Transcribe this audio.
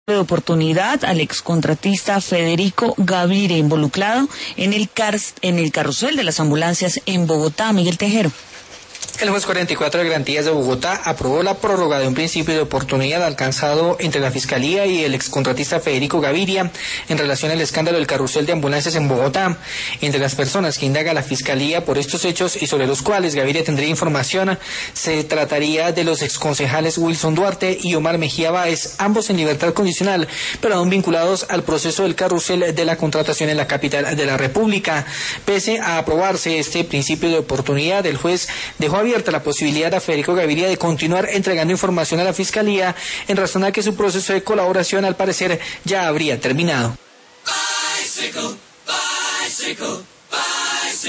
de oportunidad al excontratista Federico Gaviria, involucrado en el carrusel de las ambulancias en Bogotá. Miguel Tejero. El juez 44 de Garantías de Bogotá aprobó la prórroga de un principio de oportunidad alcanzado entre la Fiscalía y el excontratista Federico Gaviria en relación al escándalo del carrusel de ambulancias en Bogotá. Entre las personas que indaga la Fiscalía por estos hechos y sobre los cuales Gaviria tendría información, se trataría de los exconcejales Wilson Duarte y Omar Mejía Báez, ambos en libertad condicional, pero aún vinculados al proceso del carrusel de la contratación en la capital de la República. Pese a aprobarse este principio de oportunidad, el juez dejó abierta la posibilidad a Federico Gaviria de continuar entregando información a la Fiscalía en razón a que su proceso de colaboración al parecer ya habría terminado. Bicycle, bicycle.